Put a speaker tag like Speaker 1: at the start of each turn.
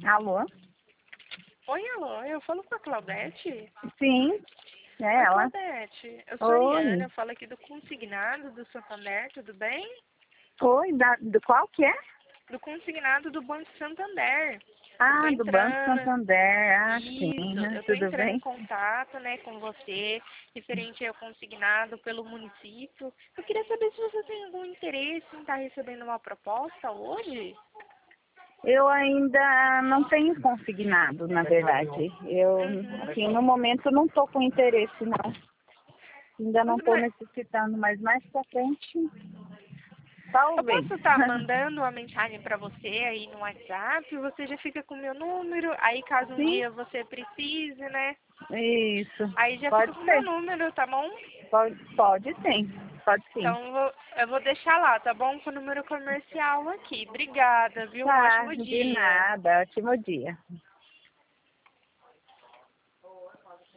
Speaker 1: Alô?
Speaker 2: Oi, alô, eu falo com a Claudete?
Speaker 1: Sim, é
Speaker 2: Oi,
Speaker 1: ela.
Speaker 2: Claudete, eu sou a Iana,
Speaker 1: Oi.
Speaker 2: eu falo aqui do Consignado do Santander, tudo bem?
Speaker 1: Oi, do qual que é?
Speaker 2: Do Consignado do Banco Santander. Eu tô
Speaker 1: Ah, do Banco
Speaker 2: entrando,
Speaker 1: Santander. Ah, sim,
Speaker 2: isso, eu tô
Speaker 1: tudo
Speaker 2: entrando em
Speaker 1: bem?
Speaker 2: contato, né, com você, referente ao consignado pelo município. Eu queria saber se você tem algum interesse em estar recebendo uma proposta hoje?
Speaker 1: Eu ainda não tenho consignado, na verdade. Eu,
Speaker 2: Uhum.
Speaker 1: assim, no momento não estou com interesse, não. Ainda não estou
Speaker 2: Mas
Speaker 1: necessitando, mas mais pra frente,
Speaker 2: eu
Speaker 1: talvez.
Speaker 2: posso estar mandando uma mensagem para você aí no WhatsApp, você já fica com o meu número, aí caso um
Speaker 1: Sim,
Speaker 2: dia você precise, né?
Speaker 1: isso.
Speaker 2: Aí já fica
Speaker 1: Pode
Speaker 2: com o meu
Speaker 1: ser.
Speaker 2: número, tá bom?
Speaker 1: Pode sim. Pode sim.
Speaker 2: Então eu vou deixar lá, tá bom? Com o número comercial aqui. Obrigada, viu? Um
Speaker 1: Tá,
Speaker 2: ótimo
Speaker 1: de
Speaker 2: dia.
Speaker 1: nada. Ótimo dia.